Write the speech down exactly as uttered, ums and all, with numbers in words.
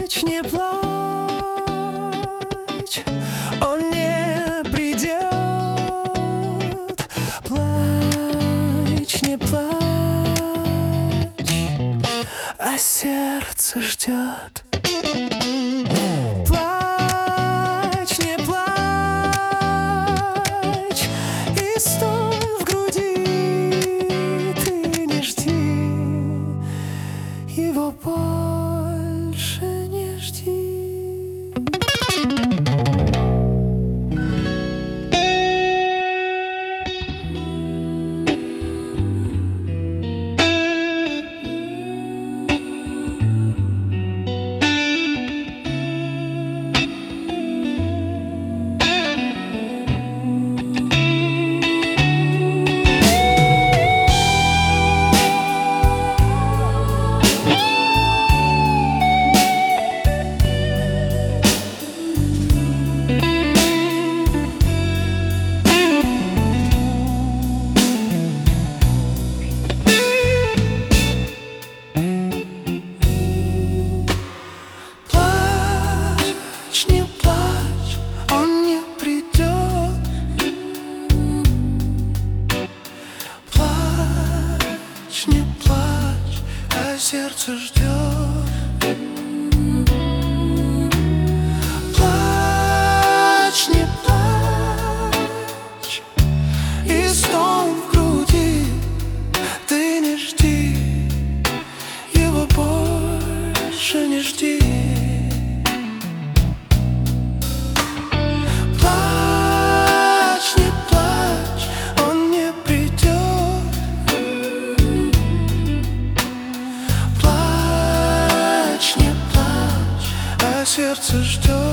плачь, не плачь, он не придет. Плачь, не плачь, а сердце ждет. Плачь, не плачь, и стон в груди, ты не жди, его больше не жди. Не плачь, он не придет. Плачь, не плачь, а сердце ждет. Плачь, не плачь, и стон в груди, ты не жди, его больше не жди. Сердце ждет.